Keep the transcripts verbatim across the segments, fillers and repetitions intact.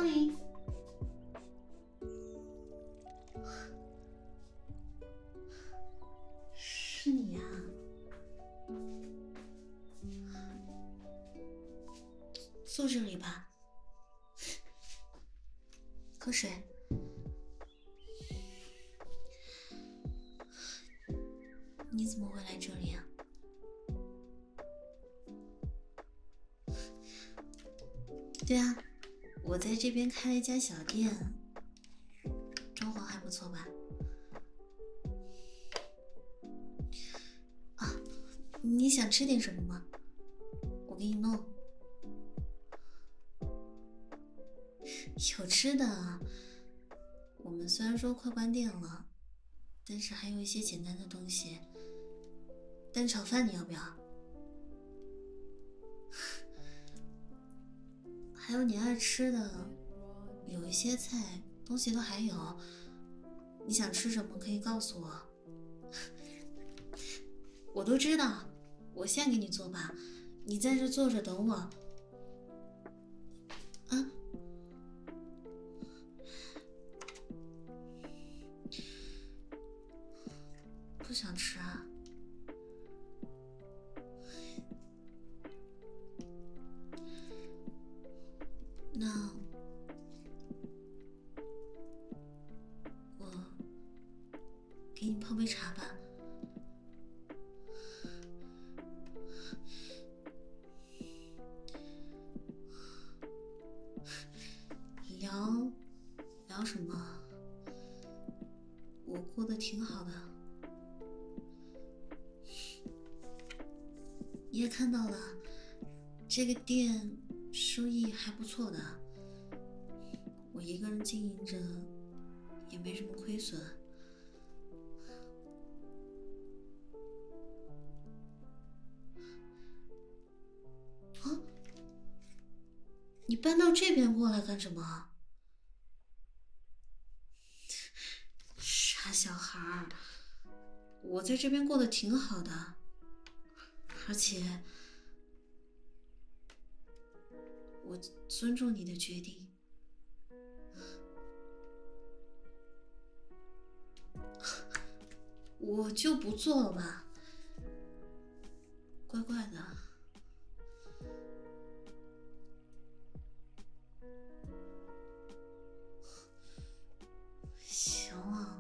迎。是你呀、啊？坐这里吧，喝水。你怎么会来这里啊？对啊，我在这边开了一家小店，装潢还不错吧？啊，你想吃点什么吗？我给你弄。有吃的，我们虽然说快关店了，但是还有一些简单的东西。蛋炒饭你要不要？还有你爱吃的，有一些菜东西都还有。你想吃什么可以告诉我。我都知道，我现在给你做吧，你在这坐着等我。啊？不想吃啊？那我给你泡杯茶吧。聊聊什么？我过得挺好的。你也看到了，这个店收益还不错的，我一个人经营着，也没什么亏损。啊？你搬到这边过来干什么？傻小孩儿，我在这边过得挺好的，而且我尊重你的决定。我就不做了吧，乖乖的。行了。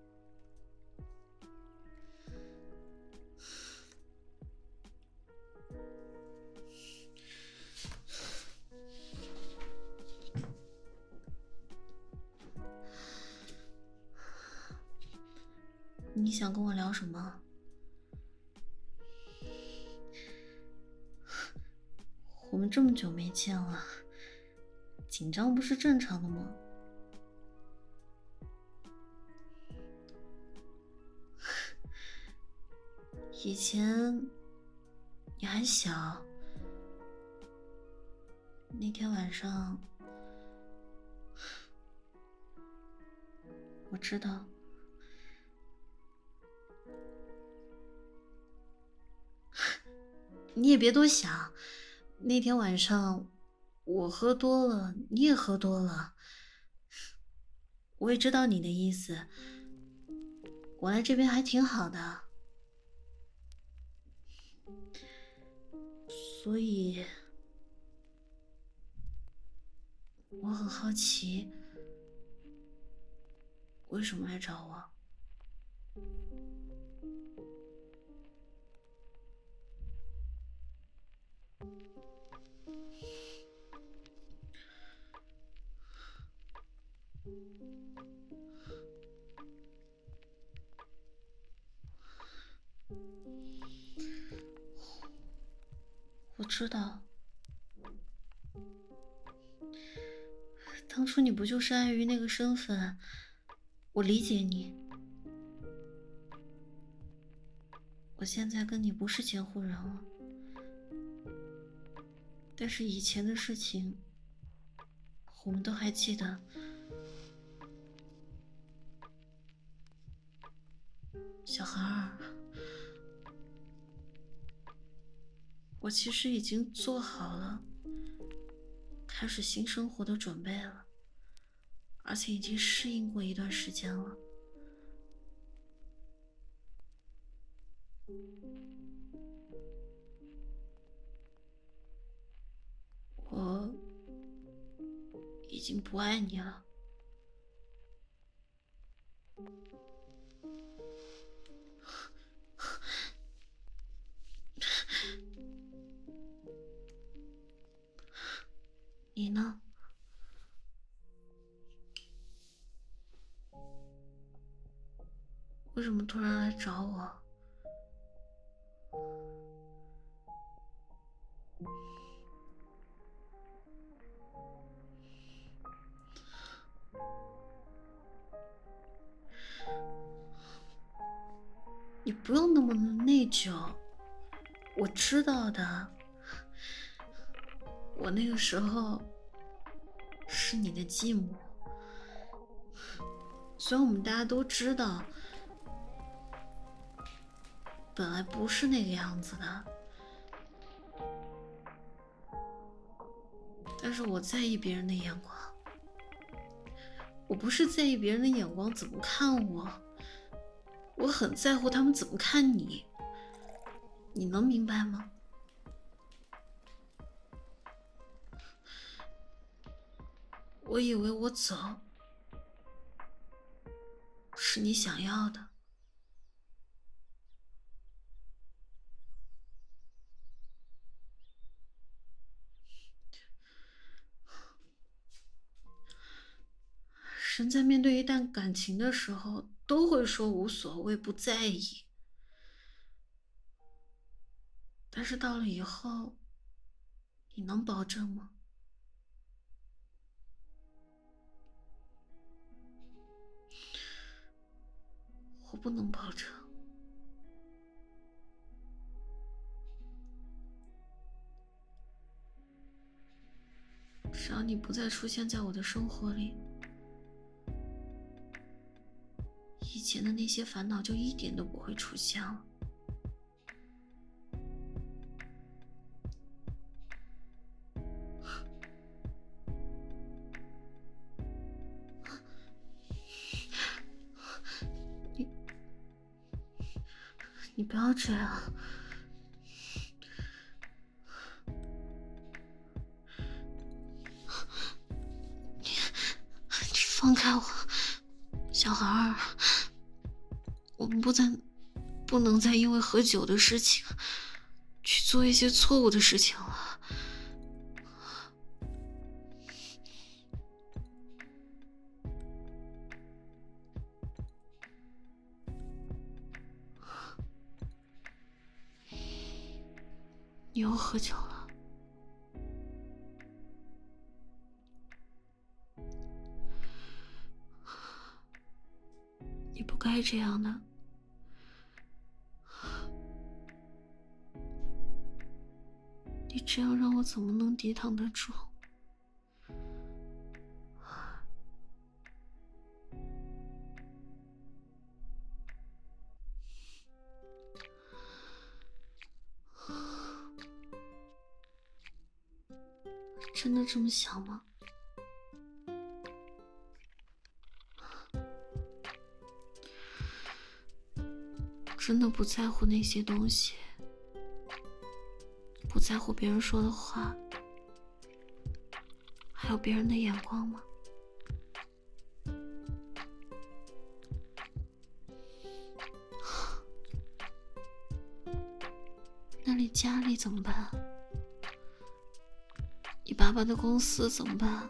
你想跟我聊什么？我们这么久没见了，紧张不是正常的吗？以前你还小，那天晚上我知道。你也别多想，那天晚上我喝多了，你也喝多了，我也知道你的意思，我来这边还挺好的，所以我很好奇，为什么来找我？我知道，当初你不就是碍于那个身份，我理解你。我现在跟你不是监护人了，但是以前的事情，我们都还记得。小孩儿，我其实已经做好了开始新生活的准备了。 而且已经适应过一段时间了。我已经不爱你了。你呢？为什么突然来找我？你不用那么内疚，我知道的。我那个时候是你的继母，虽然我们大家都知道，本来不是那个样子的，但是我在意别人的眼光。我不是在意别人的眼光怎么看我，我很在乎他们怎么看你，你能明白吗？我以为我走是你想要的，人在面对一段感情的时候，都会说无所谓，不在意。但是到了以后，你能保证吗？我不能保证。只要你不再出现在我的生活里，以前的那些烦恼就一点都不会出现了。你，你不要这样。你放开我，小孩儿，我们不再不能再因为喝酒的事情去做一些错误的事情了。你又喝酒了。你不该这样的。你这样让我怎么能抵挡得住？真的这么想吗？真的不在乎那些东西，不在乎别人说的话，还有别人的眼光吗？那你家里怎么办？你爸爸的公司怎么办？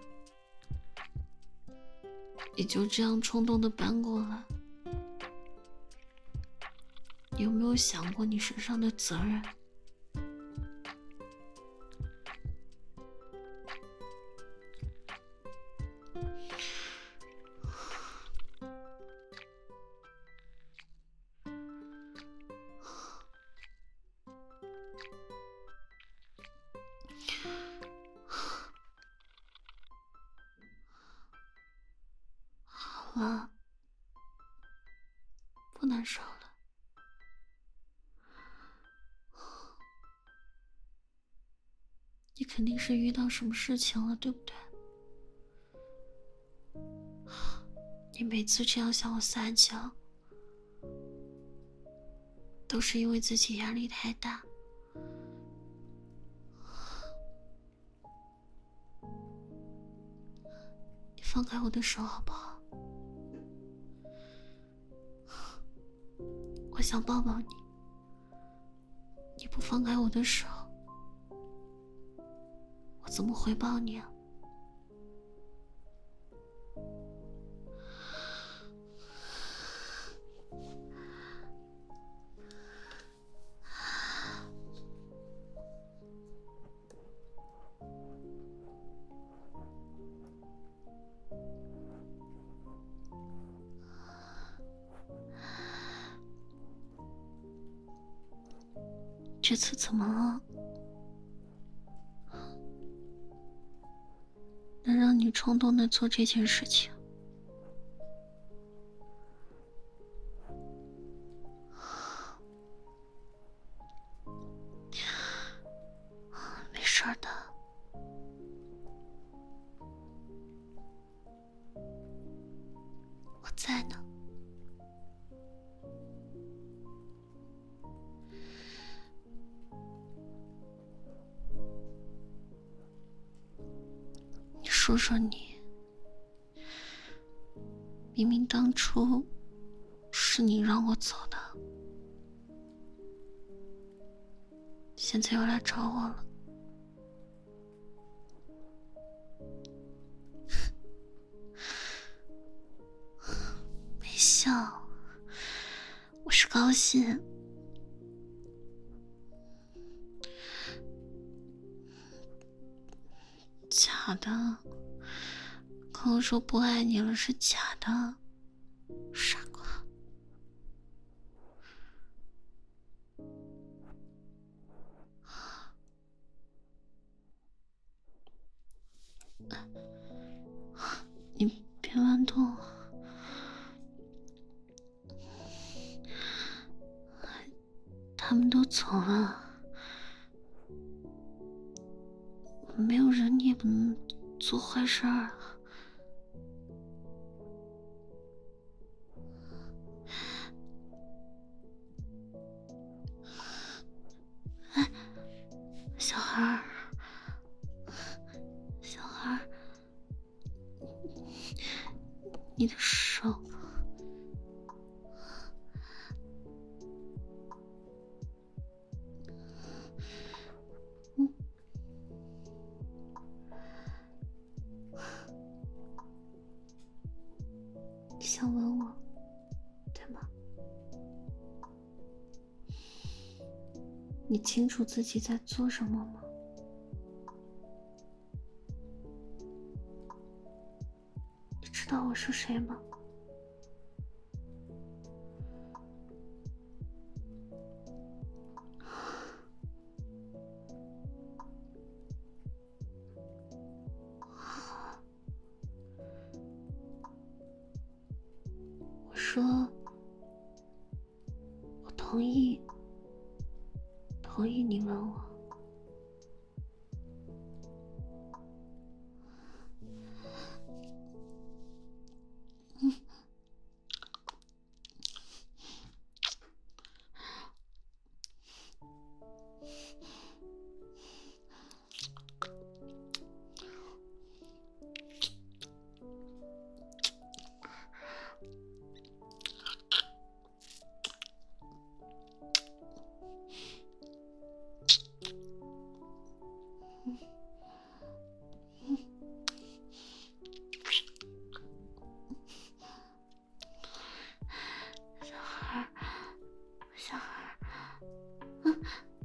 你就这样冲动的搬过来，你有没有想过你身上的责任？好了，不难受了。你肯定是遇到什么事情了，对不对？ 你每次这样向我撒娇，都是因为自己压力太大。你放开我的手好不好？我想抱抱你，你不放开我的手，我怎么回报你啊？这次怎么了？能让你冲动的做这件事情？没事的，我在呢。说说你，明明当初是你让我走的，现在又来找我了。没笑，我是高兴。假的，跟我说不爱你了是假的，傻瓜。你别乱动，他们都走了，没有人你也不能做坏事儿啊。哎，小孩儿，小孩儿，你的手。嗯。你想吻我，对吗？你清楚自己在做什么吗？你知道我是谁吗？我说，我同意，同意你吻我。嗯。小孩儿，小孩儿，嗯。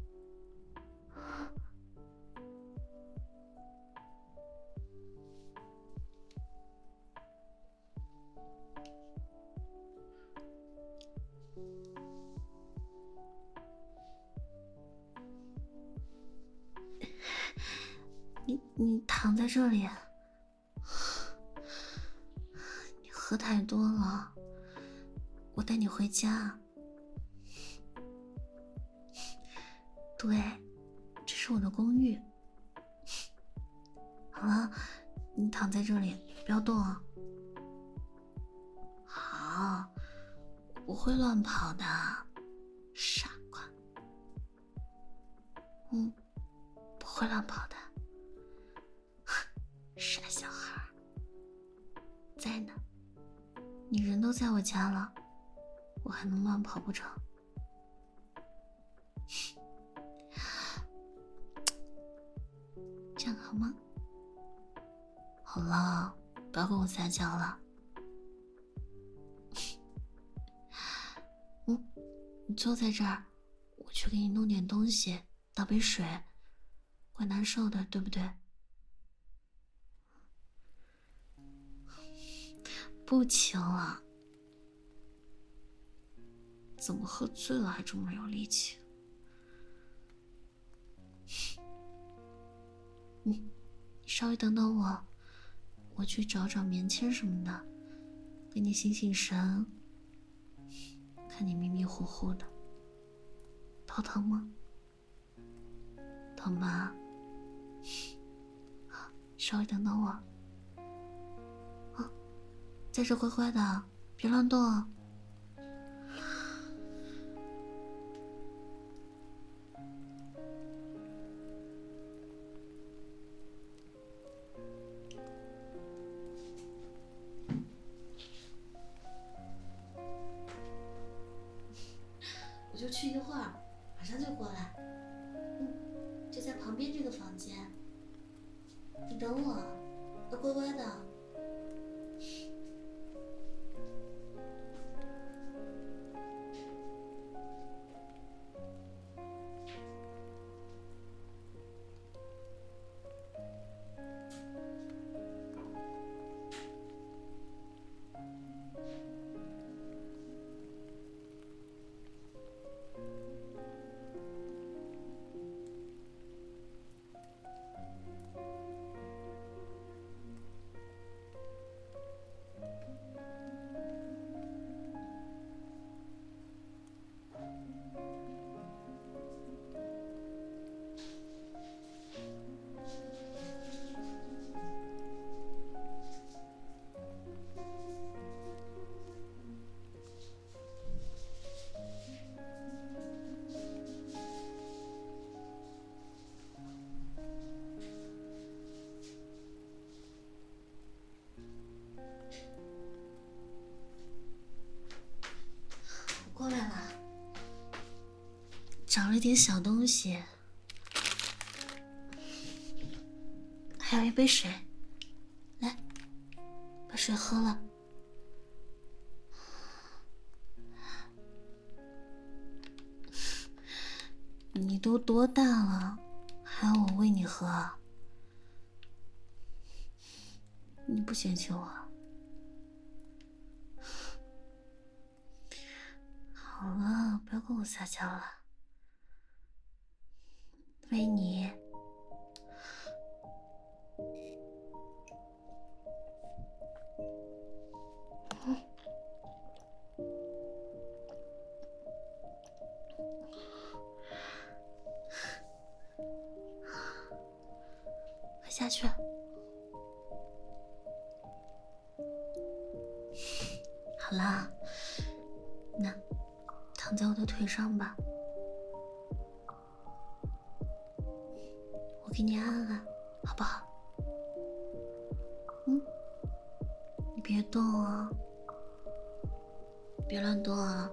你你躺在这里，你喝太多了，我带你回家。对，这是我的公寓。好了，你躺在这里，不要动啊。 不会乱跑的，傻瓜。嗯，不会乱跑的，傻小孩。在呢，你人都在我家了，我还能乱跑不成？这样好吗？好了，不要跟我撒娇了。嗯，你坐在这儿，我去给你弄点东西，倒杯水，会难受的，对不对？不轻了，怎么喝醉了还这么有力气？嗯，你稍微等等我，我去找找棉签什么的，给你醒醒神。看你迷迷糊糊的，头疼吗？疼吧？好，稍微等等我。啊，在这乖乖的，别乱动啊。我就去一会儿，马上就过来。嗯，就在旁边这个房间。你等我，要乖乖的。过来了，找了一点小东西，还有一杯水，来，把水喝了。你都多大了，还要我喂你喝啊？你不嫌弃我？好了，不要跟我撒娇了。喂你。嗯。快下去。好啦，那躺在我的腿上吧，我给你按按，好不好？嗯，你别动啊，别乱动啊。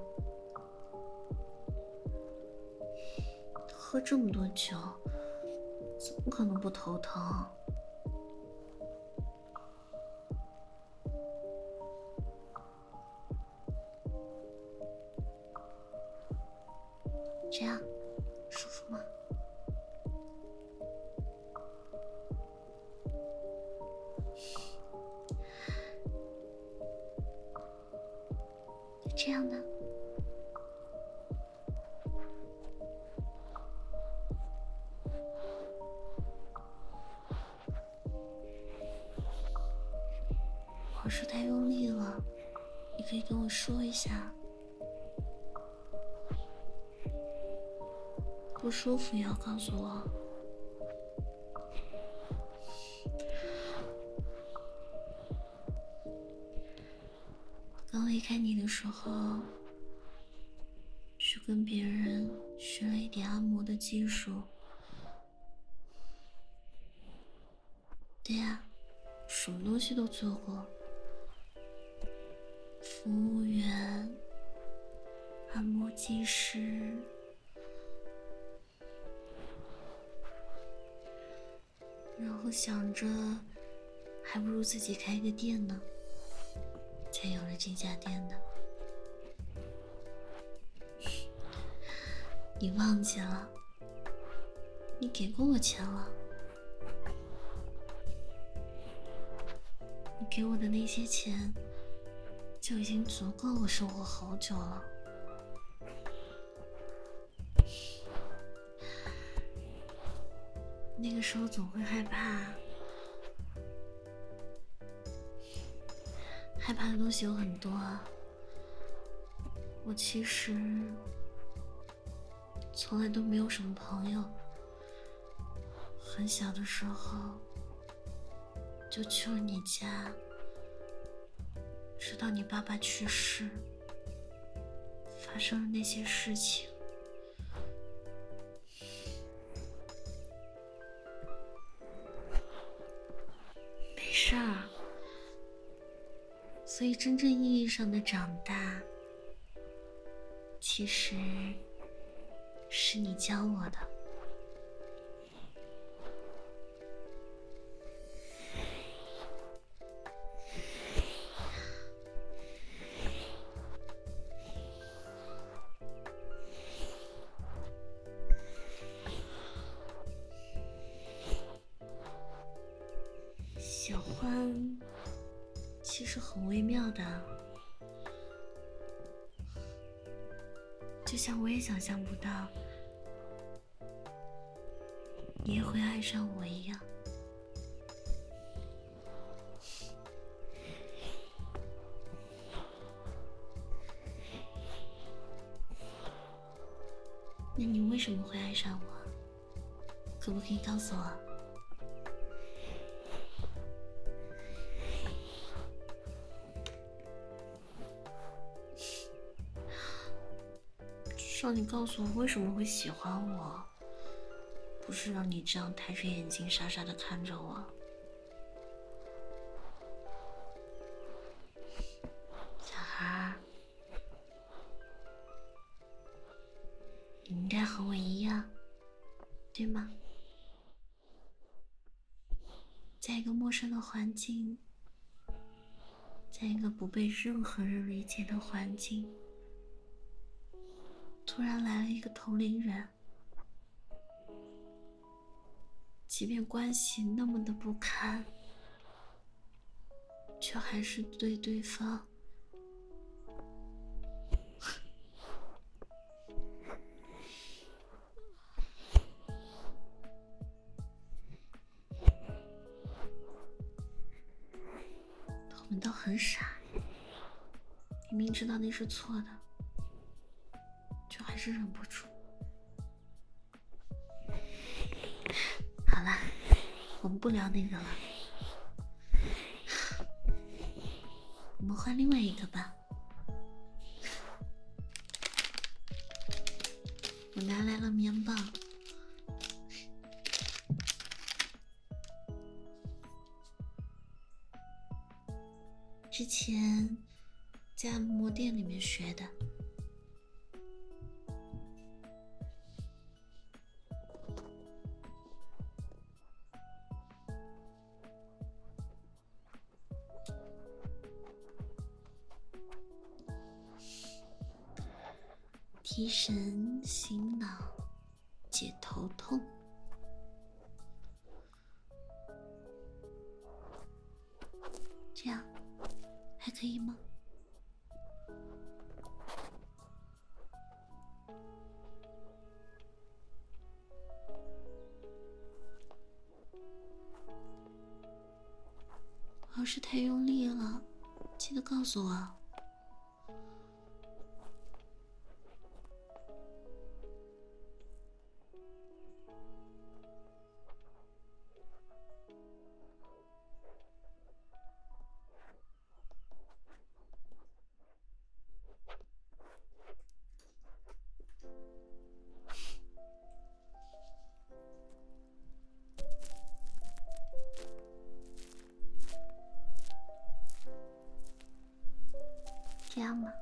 喝这么多酒，怎么可能不头疼？这样舒服吗？这样呢？我是太用力了，你可以跟我说一下。不舒服也要告诉我。刚离开你的时候， 跟别人学了一点按摩的技术。对呀，什么东西都做过，服务员、按摩技师，然后想着还不如自己开个店呢，才有了这家店的。你忘记了？你给过我钱了。你给我的那些钱就已经足够我生活好久了。那个时候总会害怕，害怕的东西有很多啊。我其实从来都没有什么朋友，很小的时候就去了你家，直到你爸爸去世，发生了那些事情。没事儿，所以真正意义上的长大，其实是你教我的。喜欢其实很微妙的，就像我也想象不到你也会爱上我一样。那你为什么会爱上我？可不可以告诉我？至少你告诉我为什么会喜欢我，不是让你这样抬着眼睛傻傻的看着我。小孩，你应该和我一样，对吗？在一个陌生的环境，在一个不被任何人理解的环境，突然来了一个同龄人，即便关系那么的不堪，却还是对对方我们都很傻，明明知道那是错的，就还是忍不住。好啦，我们不聊那个了，我们换另外一个吧。我拿来了棉棒，之前在按摩店里面学的。提神醒脑，解头痛。这样还可以吗？我要是太用力了，记得告诉我。 这样吗？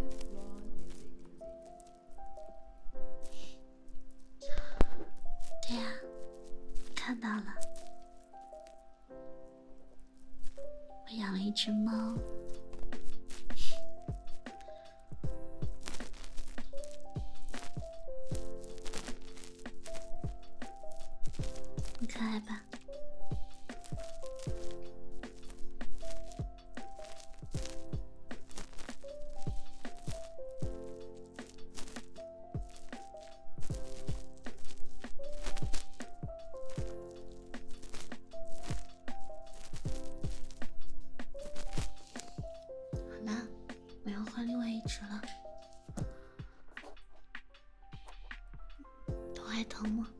对呀、啊，看到了，我养了一只猫。很可爱吧？好啦，我要换另外一只了。头还疼吗？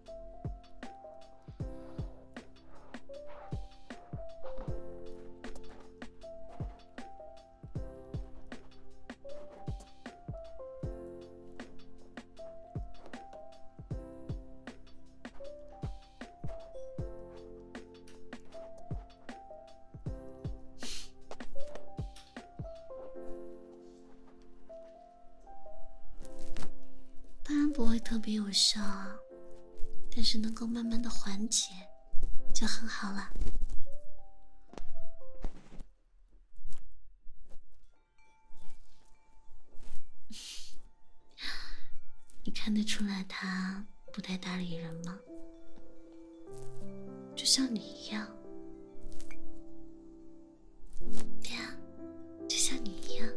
当然不会特别有效啊，但是能够慢慢的缓解就很好了。你看得出来他不太搭理人吗？就像你一样。对呀，就像你一样。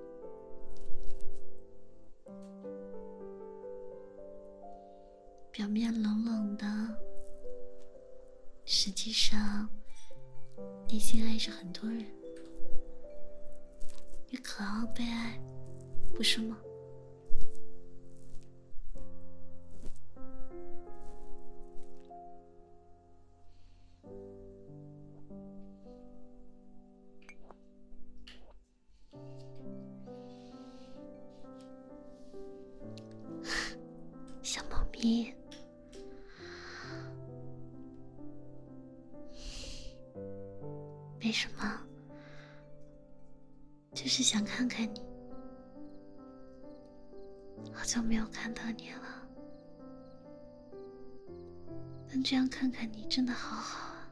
表面冷冷的，实际上内心爱着很多人，也渴望被爱，不是吗？小猫咪，没什么，就是想看看你，好久没有看到你了，能这样看看你真的好好啊。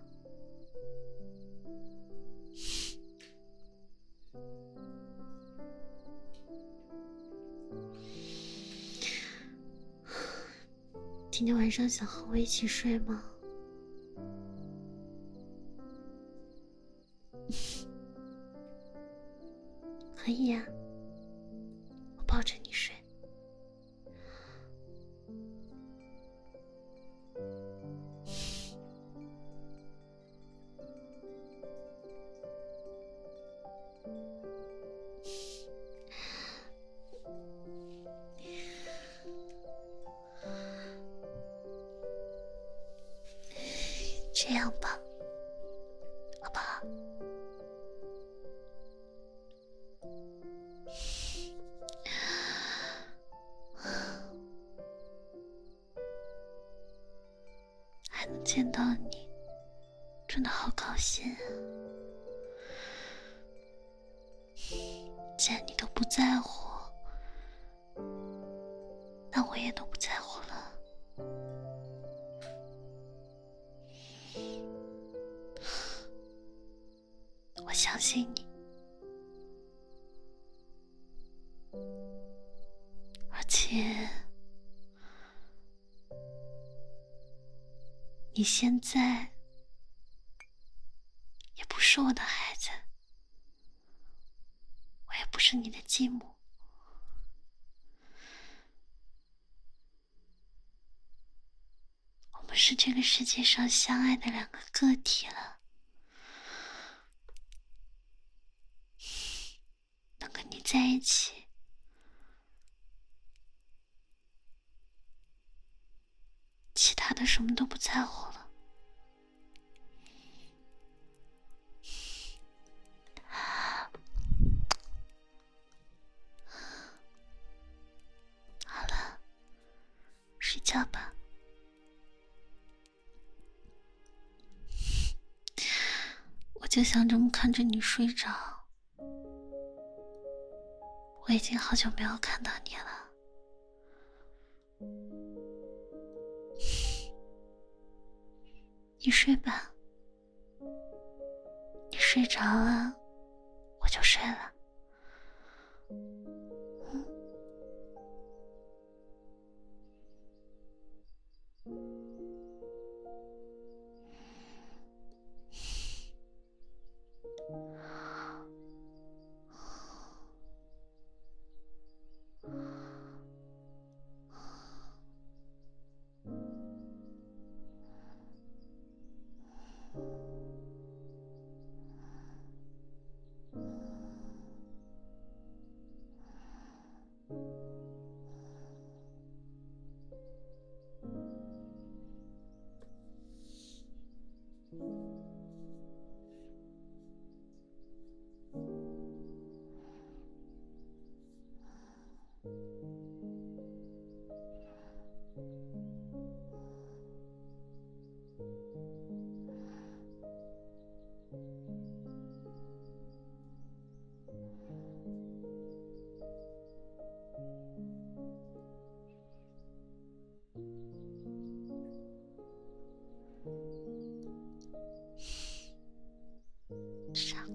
今天晚上想和我一起睡吗？可以呀、啊，我抱着你睡。这样吧，好不好？还能见到你，真的好高兴啊！既然你都不在乎，那我也都不在乎了。我相信你，而且你现在也不是我的孩子，我也不是你的继母，我们是这个世界上相爱的两个个体了。能跟你在一起，其他的什么都不在乎了。好了，睡觉吧。我就想这么看着你睡着， 我已经好久没有看到你了。你睡吧，你睡着了，我就睡了。上